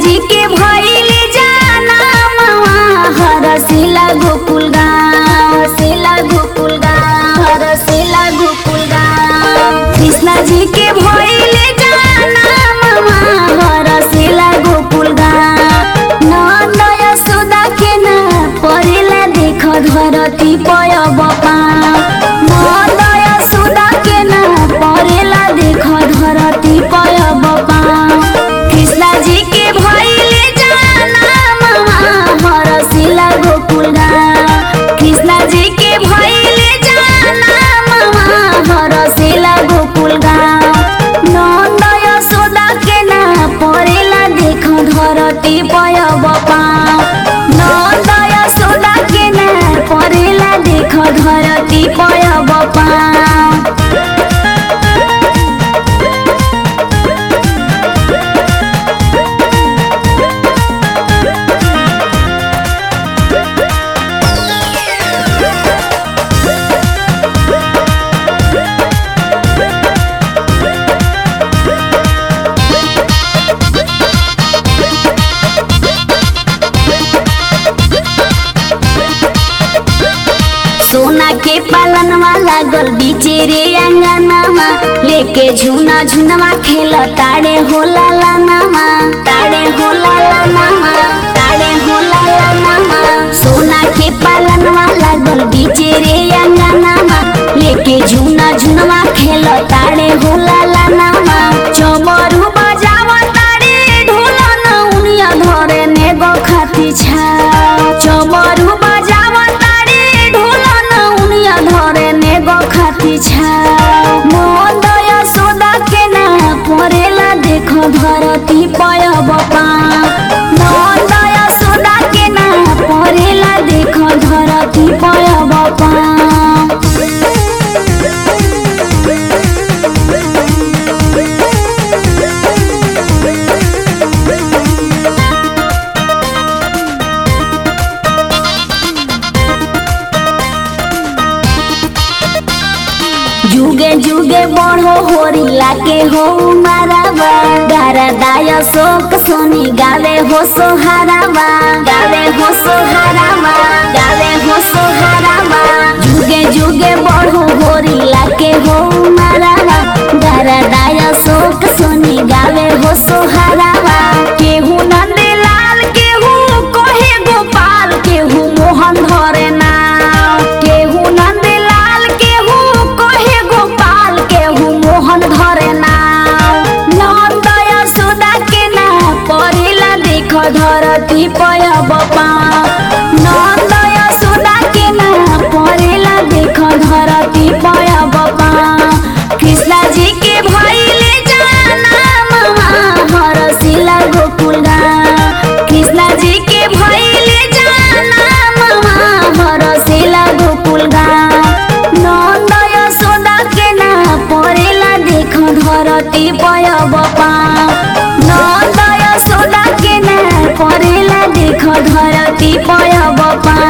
जी के भइले जाना मामा हरसिला गोकुल गाँव, हरसिला गोकुल गाँव, हरसिला गोकुल गाँव। कृष्ण जी के भइले जाना मामा हरसिला गोकुल गाँव। नंद यशोदा के ना परेला देख धरती पयब पाँव। नंद यशोदा के ना परेला देख धरती पयब पाँव। कृष्ण जी के भइले जाना मामा हरसिला गोकुल गाँव। कृष्ण जी के भइले जाना मामा हरसिला गोकुल गाँव। नंद यशोदा के ना परेला देख धरती पयब पाँव। नंद यशोदा के ना परेला देख धरती पयब पाँव। सोना के पालनवा लागल बीचे रे अंगनामा। लेके झुना झुनवा खेल ताड़े होला लानामा, ताड़े होला लानामा, ताड़े होला लानामा। सोना के पालनवा लागल बीचे रे अंगनामा। लेके झुना झुनवा खेल ताड़े होला लानामा। चमरू बजाव ताड़े ढोलन उनिया धरे ने गो खाती छा। चमरू बजाव ताड़े ढोलन उनिया धरे ने गो खाती छा। नंद यशोदा के ना परेला देख धरती पयब पाँव। नंद यशोदा के ना परेला देख धरती पयब पाँव। जुगे जुगे बढ़ो होरिला के हो मारावा। गारा दाय शोक सोनी गावे हो सोहारावा, गावे हो सोहारावा, गावे हो सोहारावा। जुगे जुगे बढ़ो होरिला के हो मारावा। गारा दाय शोक सोनी गावे हो सोहारावा। केहू नंदलाल केहू कहे गोपाल केहू मोहन धरे नाव। केहू नंदलाल केहू कहे गोपाल केहू मोहन धरे नाव। नंद यशोदा के ना परेला देख धरती पयब पाँव। नंद यशोदा के ना परेला देख धरती पयब पाँव। कृष्ण जी के भइले जाना मामा हरसिला गोकुल गाँव। कृष्ण जी के भइले जाना मामा हरसिला गोकुल गाँव। नंद यशोदा के ना परेला देख धरती पयब पाँव। नंद यशोदा के ना परेला देख धरती पयब पाँव।